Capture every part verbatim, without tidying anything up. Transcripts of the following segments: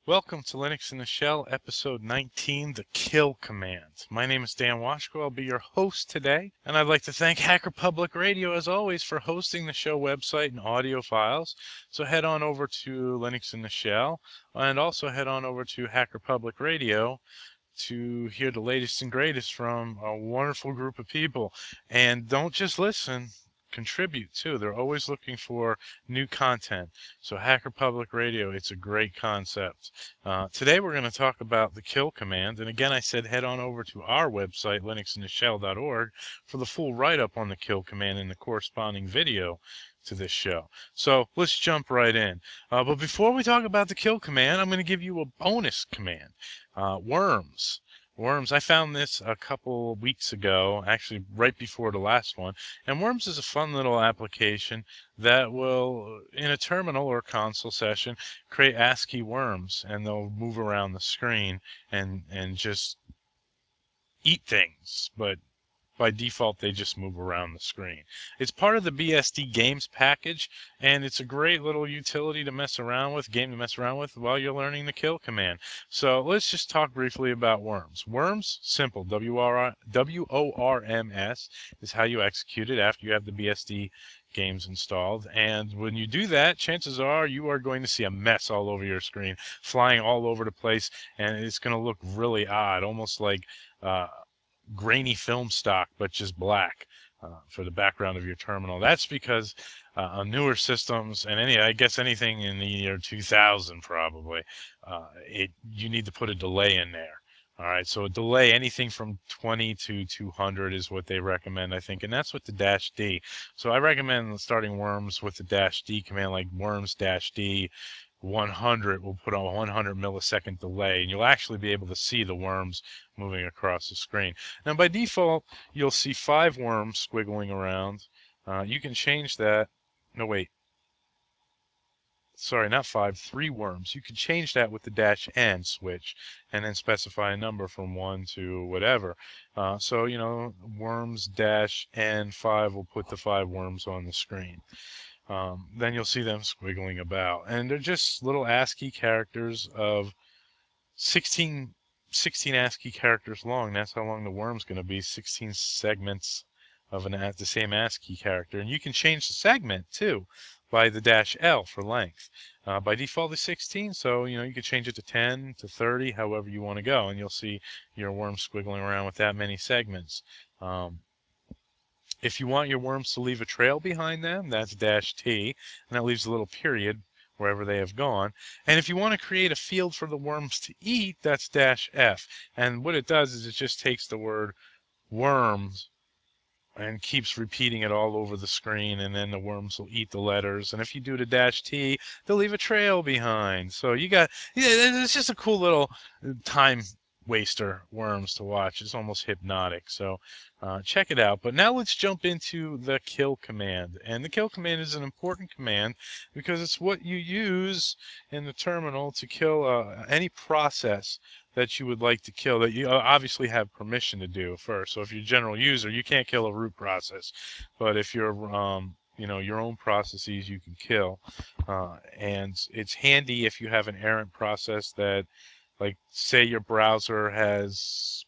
Welcome to Linux in the Shell, episode nineteen, the kill command. My name is Dan Washko. I'll be your host today, and I'd like to thank Hacker Public Radio, as always, for hosting the show website and audio files. So head on over to Linux in the Shell, and also head on over to Hacker Public Radio to hear the latest and greatest from a wonderful group of people. And don't just listen, contribute too. They're always looking for new content. So Hacker Public Radio, it's a great concept. Uh, today we're going to talk about the kill command. And again, I said head on over to our website, linux in the shell dot org, for the full write-up on the kill command and the corresponding video to this show. So let's jump right in. Uh, but before we talk about the kill command, I'm going to give you a bonus command. Uh, worms. Worms, I found this a couple weeks ago, actually right before the last one. And Worms is a fun little application that will, in a terminal or console session, create ASCII worms, and they'll move around the screen and, and just eat things. But by default, they just move around the screen. It's part of the B S D Games package, and it's a great little utility to mess around with, game to mess around with while you're learning the kill command. So let's just talk briefly about worms. Worms, simple, W O R M S is how you execute it after you have the B S D games installed. And when you do that, chances are you are going to see a mess all over your screen, flying all over the place, and it's going to look really odd, almost like uh, grainy film stock, but just black uh, for the background of your terminal. That's because uh, on newer systems, and any, I guess anything in the year two thousand probably, uh, it you need to put a delay in there. All right, so a delay, anything from twenty to two hundred is what they recommend, I think, and that's with the dash D. So I recommend starting worms with the dash D command, like worms dash D one hundred will put on a one hundred millisecond delay, and you'll actually be able to see the worms moving across the screen. Now, by default, you'll see five worms squiggling around. Uh, you can change that. No, wait. Sorry, not five, three worms. You can change that with the dash N switch and then specify a number from one to whatever. Uh, so, you know, worms dash N five will put the five worms on the screen. Um, then you'll see them squiggling about. And they're just little ASCII characters of sixteen, sixteen ASCII characters long. That's how long the worm's going to be, sixteen segments of an the same ASCII character. And you can change the segment, too, by the dash L for length. Uh, by default, it's sixteen, so you know you can change it to ten, to thirty, however you want to go. And you'll see your worm squiggling around with that many segments. Um, if you want your worms to leave a trail behind them, that's dash T, and that leaves a little period wherever they have gone. And if you want to create a field for the worms to eat, that's dash F. And what it does is it just takes the word worms and keeps repeating it all over the screen, and then the worms will eat the letters. And if you do the dash T, they'll leave a trail behind. So you got, yeah, it's just a cool little time waster, worms, to watch. It's almost hypnotic. So uh, check it out. But now let's jump into the kill command. And the kill command is an important command because it's what you use in the terminal to kill uh, any process that you would like to kill, that you obviously have permission to do first. So if you're a general user, you can't kill a root process. But if you're um, you know, your own processes, you can kill. Uh, and it's handy if you have an errant process that, like, say your browser has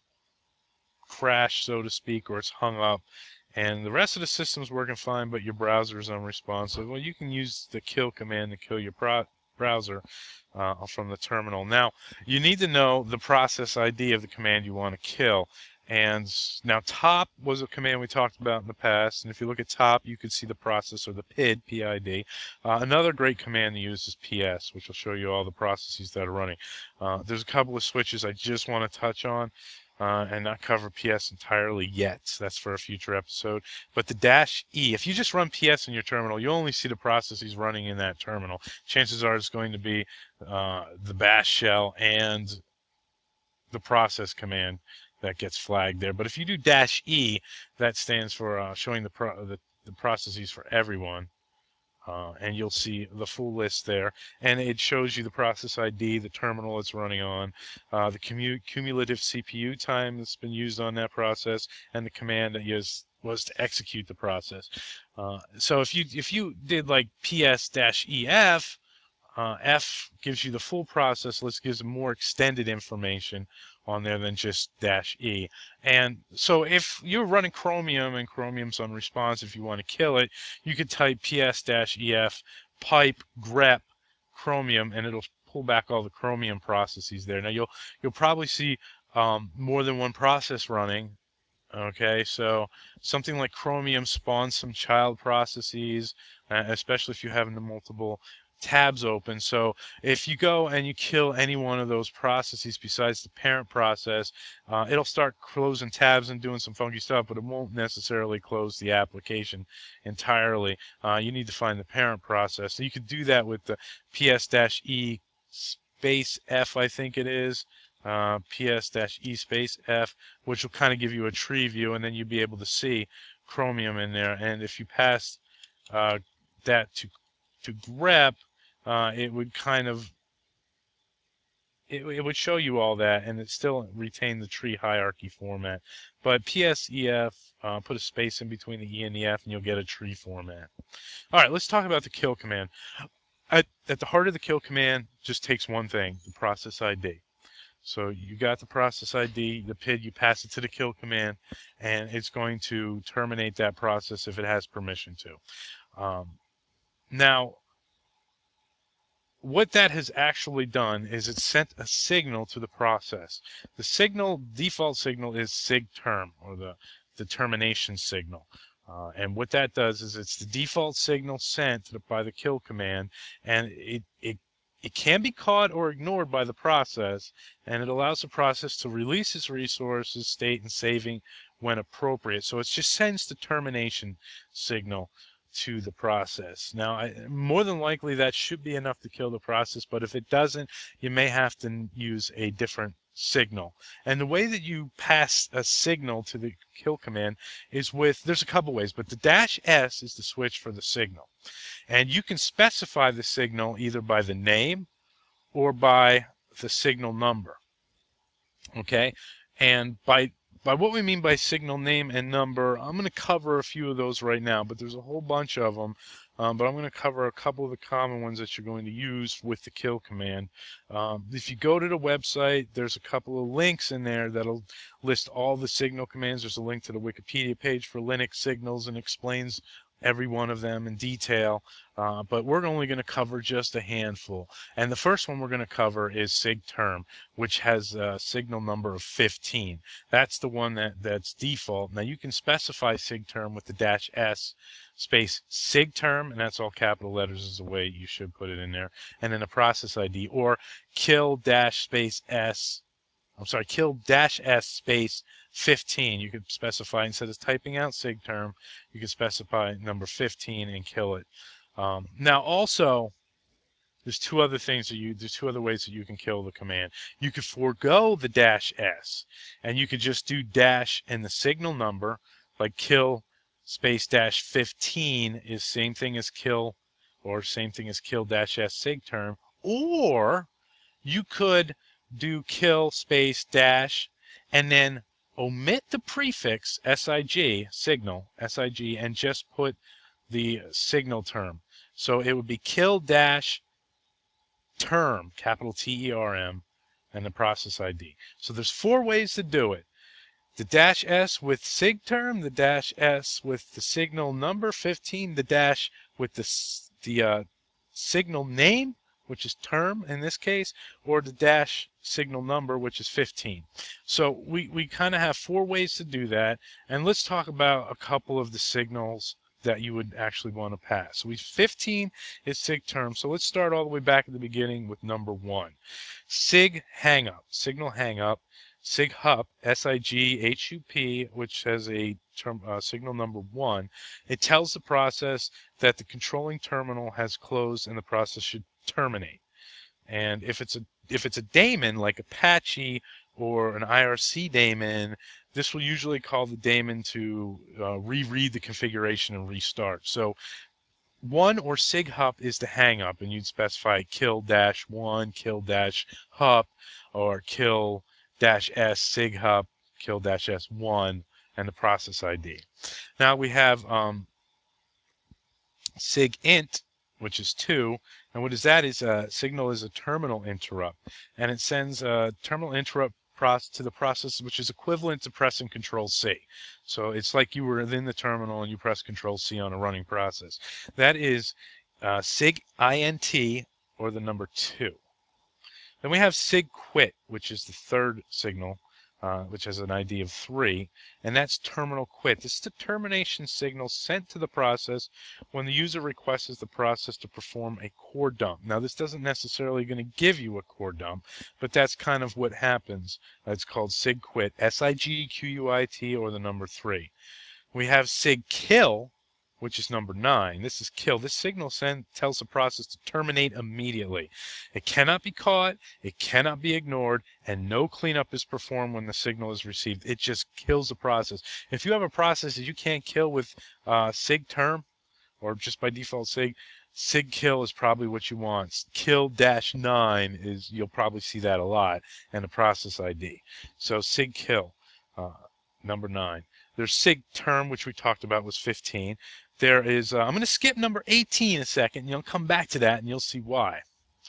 crashed, so to speak, or it's hung up, and the rest of the system's working fine, but your browser is unresponsive. Well, you can use the kill command to kill your pro browser uh, from the terminal. Now, you need to know the process I D of the command you want to kill. And now top was a command we talked about in the past, and if you look at top, you can see the process, or the P I D, P I D. Uh, another great command to use is P S, which will show you all the processes that are running. Uh, there's a couple of switches I just want to touch on. Uh, and not cover P S entirely yet. That's for a future episode. But the dash E, if you just run P S in your terminal, you only see the processes running in that terminal. Chances are it's going to be uh, the bash shell and the process command that gets flagged there. But if you do dash E, that stands for uh, showing the, pro the, the processes for everyone. Uh, and you'll see the full list there, and it shows you the process I D, the terminal it's running on, uh, the cumulative C P U time that's been used on that process, and the command that used was to execute the process. Uh, so if you if you did like P S-E F, Uh, F gives you the full process list, gives more extended information on there than just dash E. And so if you're running Chromium and Chromium's unresponsive, if you want to kill it, you could type ps-ef pipe grep Chromium, and it'll pull back all the Chromium processes there. Now you'll you'll probably see um, more than one process running. Okay, so something like Chromium spawns some child processes, uh, especially if you have the multiple tabs open. So if you go and you kill any one of those processes besides the parent process, uh, it'll start closing tabs and doing some funky stuff, but it won't necessarily close the application entirely. Uh, you need to find the parent process. So you could do that with the ps-e space F, I think it is, uh, ps-e space F, which will kind of give you a tree view, and then you'll be able to see Chromium in there. And if you pass uh, that to to grep, uh, it would kind of it, it would show you all that, and it still retain the tree hierarchy format. But ps-ef, uh, put a space in between the E and the F, and you'll get a tree format. All right, let's talk about the kill command. At, at the heart of the kill command just takes one thing, the process I D. So you got the process I D, the P I D, you pass it to the kill command, and it's going to terminate that process if it has permission to. Um, now, what that has actually done is it sent a signal to the process. The signal, default signal, is sigterm, or the, the termination signal. Uh, and what that does is it's the default signal sent by the kill command, and it, it it can be caught or ignored by the process, and it allows the process to release its resources, state, and saving when appropriate. So it just sends the termination signal to the process. Now, I, more than likely that should be enough to kill the process, but if it doesn't, you may have to use a different signal. And the way that you pass a signal to the kill command is with, there's a couple ways, but the dash S is the switch for the signal. And you can specify the signal either by the name or by the signal number. Okay, and by by what we mean by signal name and number, I'm going to cover a few of those right now, but there's a whole bunch of them. Um, but I'm going to cover a couple of the common ones that you're going to use with the kill command. Um, if you go to the website, there's a couple of links in there that'll list all the signal commands. There's a link to the Wikipedia page for Linux signals and explains every one of them in detail, uh, but we're only going to cover just a handful. And the first one we're going to cover is sigterm, which has a signal number of fifteen. That's the one that, that's default. Now you can specify sigterm with the dash S space sigterm, and that's all capital letters is the way you should put it in there, and then a process I D, or kill dash space S, I'm sorry, kill dash S space fifteen. You could specify, instead of typing out sigterm, you could specify number fifteen and kill it. Um, now also, there's two other things that you, there's two other ways that you can kill the command. You could forego the dash S, and you could just do dash and the signal number, like kill space dash fifteen is same thing as kill, or same thing as kill dash S sigterm, or you could do kill space dash and then omit the prefix sig, signal, sig, and just put the signal term. So it would be kill dash term, capital T E R M, and the process I D. So there's four ways to do it. The dash S with sig term, the dash S with the signal number fifteen, the dash with the, the uh, signal name, which is term in this case, or the dash signal number, which is fifteen. So we, we kind of have four ways to do that, and let's talk about a couple of the signals that you would actually want to pass. So we fifteen is sig term, so let's start all the way back at the beginning with number one. Sig hangup, signal hangup. Sig hup, S I G H U P, which has a term, uh, signal number one. It tells the process that the controlling terminal has closed and the process should terminate. And if it's a if it's a daemon like Apache or an I R C daemon, this will usually call the daemon to uh, reread the configuration and restart. So one or sig hup is the hang up, and you'd specify kill dash one, kill dash hup, or kill dash s sig hup, kill dash s one, and the process I D. Now we have um, sig int, which is two. And what is that? Is a signal is a terminal interrupt, and it sends a terminal interrupt process to the process, which is equivalent to pressing Control C. So it's like you were in the terminal and you press Control C on a running process. That is uh, sig int, or the number two. Then we have sig quit, which is the third signal, uh, which has an I D of three, and that's terminal quit. This is the termination signal sent to the process when the user requests the process to perform a core dump. Now, this doesn't necessarily going to give you a core dump, but that's kind of what happens. It's called sig quit, S I G Q U I T, or the number three. We have sig kill, which is number nine. This is kill. This signal send, tells the process to terminate immediately. It cannot be caught, it cannot be ignored, and no cleanup is performed when the signal is received. It just kills the process. If you have a process that you can't kill with uh, sig term, or just by default sig, sig kill is probably what you want. Kill dash nine is, you'll probably see that a lot, and a process I D. So sig kill, uh, number nine. There's sig term, which we talked about, was fifteen. There is, uh, I'm going to skip number eighteen a second, and you'll come back to that, and you'll see why.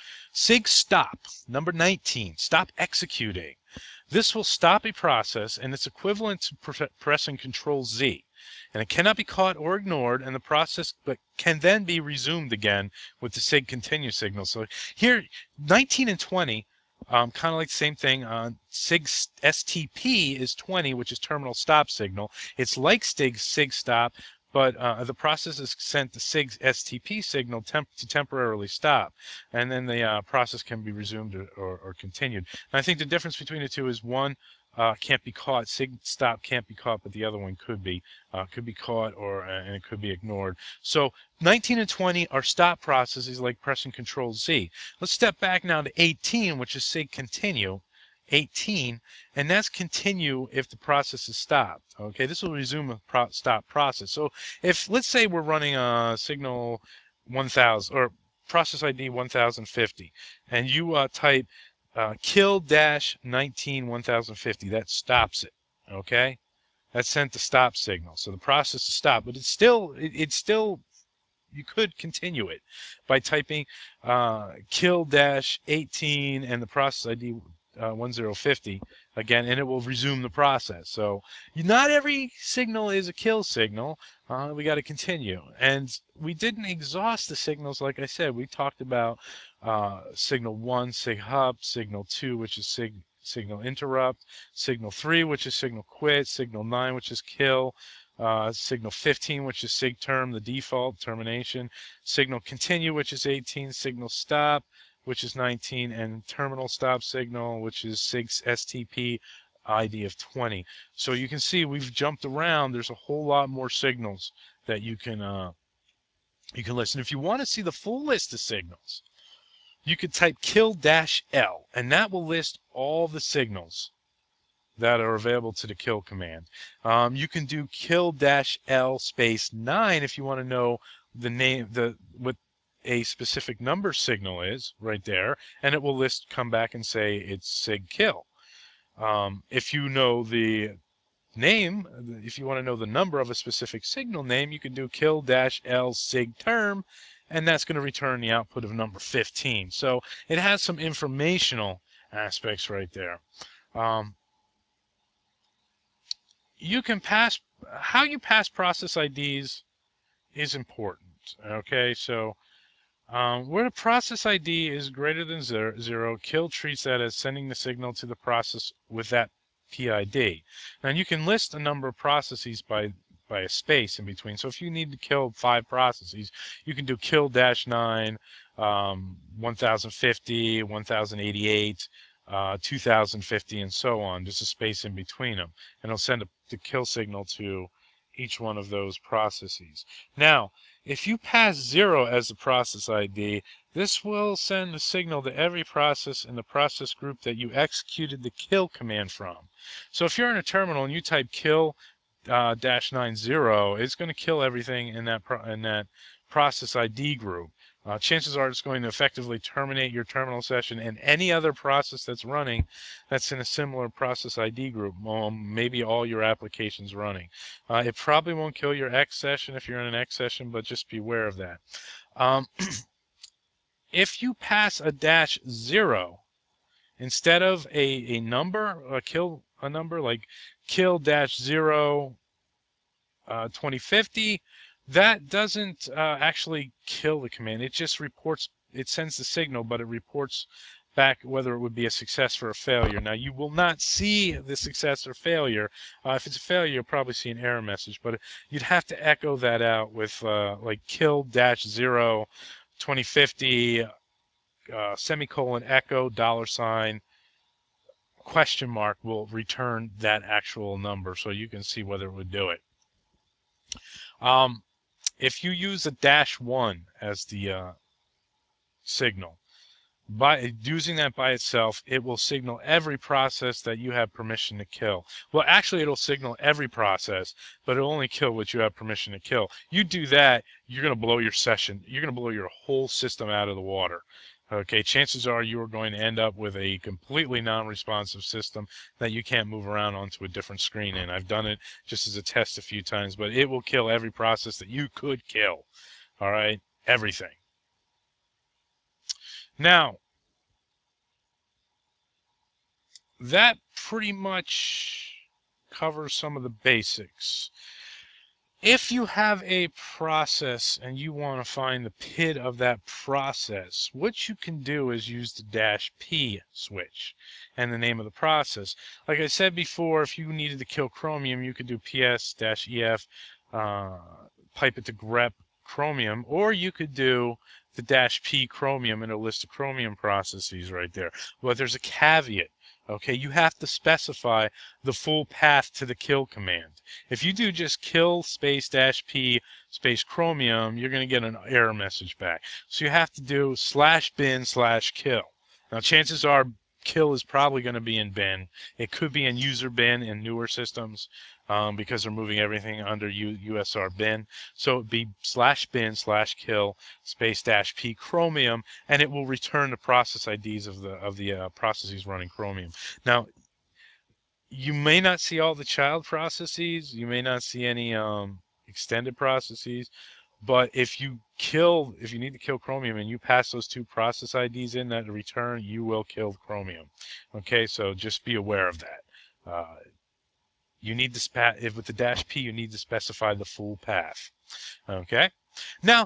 Sig stop, number nineteen, stop executing. This will stop a process, and it's equivalent to pre pressing Control Z. And it cannot be caught or ignored, and the process but can then be resumed again with the sig continue signal. So here, nineteen and twenty, um, kind of like the same thing. Uh, sig S T P is twenty, which is terminal stop signal. It's like sig, sig stop, but uh, the process is sent the sig S T P signal temp to temporarily stop, and then the uh, process can be resumed or, or, or continued. And I think the difference between the two is one uh, can't be caught, sig stop can't be caught, but the other one could be, uh, could be caught, or uh, and it could be ignored. So nineteen and twenty are stop processes like pressing Control Z. Let's step back now to eighteen, which is sig continue. eighteen, and that's continue if the process is stopped. Okay, this will resume a pro stop process. So if, let's say, we're running a signal one thousand, or process I D one thousand fifty, and you uh, type uh, kill dash nineteen one thousand fifty, that stops it. Okay, that sent the stop signal. So the process is stopped, but it's still, it, it's still, you could continue it by typing uh, kill dash eighteen and the process I D uh, one thousand fifty again, and it will resume the process. So not every signal is a kill signal. Uh, we got to continue. And we didn't exhaust the signals, like I said. We talked about uh, signal one, sig hub, signal two, which is sig signal interrupt, signal three, which is signal quit, signal nine, which is kill, uh, signal fifteen, which is sig term, the default termination, signal continue, which is eighteen, signal stop, which is nineteen, and terminal stop signal, which is sig S T P I D of twenty. So you can see we've jumped around. There's a whole lot more signals that you can uh, you can list. And if you want to see the full list of signals, you could type kill dash L, and that will list all the signals that are available to the kill command. Um, you can do kill dash L space nine if you want to know the name, the what a specific number signal is right there, and it will list, come back and say it's sig kill. Um, if you know the name, if you want to know the number of a specific signal name, you can do kill dash L sig term, and that's going to return the output of number fifteen. So it has some informational aspects right there. Um, you can pass, how you pass process I Ds is important. Okay, so um, where the process I D is greater than zero, zero, kill treats that as sending the signal to the process with that P I D. Now you can list a number of processes by by a space in between. So if you need to kill five processes, you can do kill dash nine, um, one thousand fifty, one thousand eighty-eight, uh, two thousand fifty, and so on. Just a space in between them, and it'll send a, the kill signal to each one of those processes. Now, if you pass zero as the process I D, this will send a signal to every process in the process group that you executed the kill command from. So if you're in a terminal and you type kill uh, dash nine zero, it's going to kill everything in that pro in that process I D group. Uh, chances are it's going to effectively terminate your terminal session and any other process that's running that's in a similar process I D group, um, maybe all your applications running. Uh, it probably won't kill your X session if you're in an X session, but just beware of that. Um, if you pass a dash zero, instead of a, a number, a kill a number like kill dash zero uh, twenty fifty, that doesn't uh, actually kill the command. It just reports, it sends the signal, but it reports back whether it would be a success or a failure. Now, you will not see the success or failure. Uh, if it's a failure, you'll probably see an error message, but you'd have to echo that out with uh, like kill dash zero twenty fifty uh, semicolon echo dollar sign question mark will return that actual number, so you can see whether it would do it. Um, if you use a dash one as the uh, signal, by using that by itself, it will signal every process that you have permission to kill. Well, actually, it'll signal every process, but it'll only kill what you have permission to kill. You do that, you're going to blow your session. You're going to blow your whole system out of the water. Okay, chances are you are going to end up with a completely non-responsive system that you can't move around onto a different screen in. I've done it just as a test a few times, but it will kill every process that you could kill. All right, everything. Now, that pretty much covers some of the basics. If you have a process and you want to find the P I D of that process, what you can do is use the dash P switch and the name of the process. Like I said before, if you needed to kill chromium, you could do P S dash E F, uh, pipe it to grep chromium, or you could do the dash P chromium and a list of chromium processes right there. But there's a caveat. Okay, you have to specify the full path to the kill command. If you do just kill space dash P space chromium, you're going to get an error message back. So you have to do slash bin slash kill. Now, chances are kill is probably going to be in bin. It could be in user bin in newer systems um, because they're moving everything under U USR bin. So it'd be slash bin slash kill space dash P chromium, and it will return the process I Ds of the of the uh, processes running chromium. Now, you may not see all the child processes. You may not see any um, extended processes. But if you kill, if you need to kill chromium and you pass those two process I Ds in that return, you will kill chromium. Okay, so just be aware of that. Uh, you need to spa if with the dash P, you need to specify the full path. Okay. Now,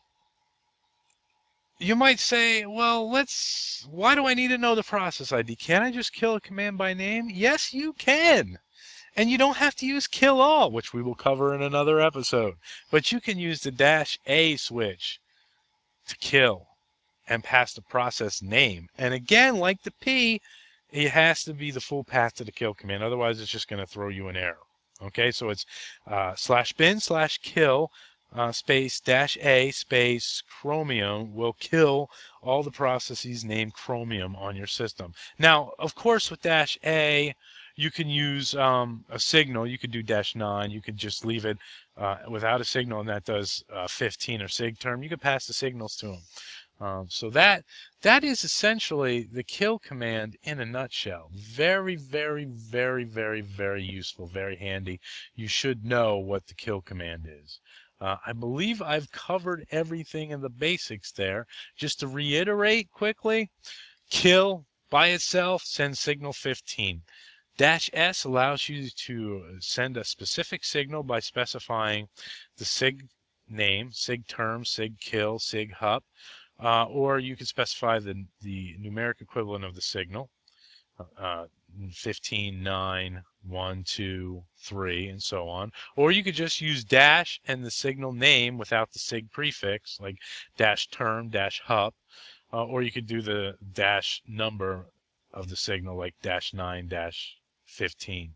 you might say, well, let's. Why do I need to know the process I D? Can't I just kill a command by name? Yes, you can. And you don't have to use kill all, which we will cover in another episode. But you can use the dash A switch to kill and pass the process name. And again, like the P, it has to be the full path to the kill command. Otherwise, it's just going to throw you an error. Okay, so it's uh, slash bin slash kill uh, space dash A space chromium will kill all the processes named chromium on your system. Now, of course, with dash A, you can use um, a signal. You could do dash nine. You could just leave it uh, without a signal, and that does uh, fifteen or sig term. You could pass the signals to them. Um, so that that is essentially the kill command in a nutshell. Very, very, very, very, very useful, very handy. You should know what the kill command is. Uh, I believe I've covered everything in the basics there. Just to reiterate quickly, kill by itself sends signal fifteen. Dash S allows you to send a specific signal by specifying the sig name, sig term, sig kill, sig hup. Uh, or you can specify the, the numeric equivalent of the signal, uh, fifteen, nine, one, two, three, and so on. Or you could just use dash and the signal name without the sig prefix, like dash term, dash hup. Uh, or you could do the dash number of the signal, like dash nine, dash fifteen.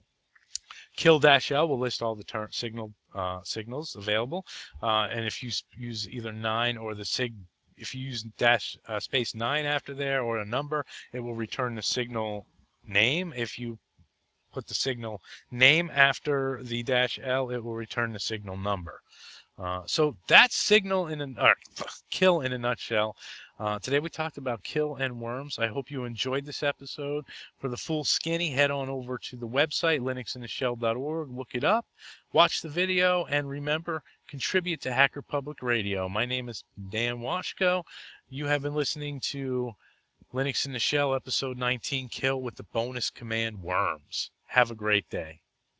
Kill dash L will list all the turn signal uh, signals available, uh, and if you use either nine or the sig, if you use dash uh, space nine after there or a number, it will return the signal name. If you put the signal name after the dash L, it will return the signal number. Uh, so that's signal in a or kill in a nutshell. Uh, today we talked about kill and worms. I hope you enjoyed this episode. For the full skinny, head on over to the website, linux in the shell dot org. Look it up, watch the video, and remember, contribute to Hacker Public Radio. My name is Dan Washko. You have been listening to Linux in the Shell, episode nineteen, Kill with the bonus command Worms. Have a great day.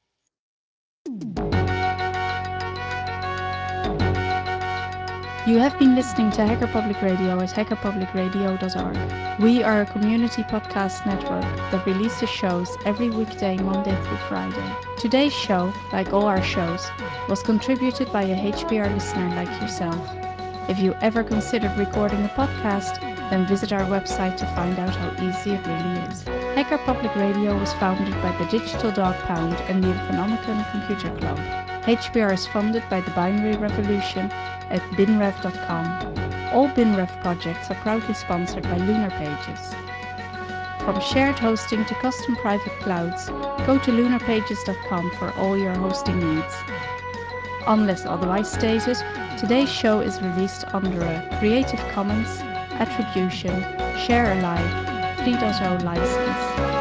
You have been listening to Hacker Public Radio at hacker public radio dot org. We are a community podcast network that releases shows every weekday, Monday through Friday. Today's show, like all our shows, was contributed by a H P R listener like yourself. If you ever considered recording a podcast, then visit our website to find out how easy it really is. Hacker Public Radio was founded by the Digital Dog Pound and the Infonomicon Computer Club. H P R is funded by the Binary Revolution at binrev dot com. All BinRev projects are proudly sponsored by Lunar Pages. From shared hosting to custom private clouds, go to lunar pages dot com for all your hosting needs. Unless otherwise stated, today's show is released under a Creative Commons Attribution Share Alike three point oh license.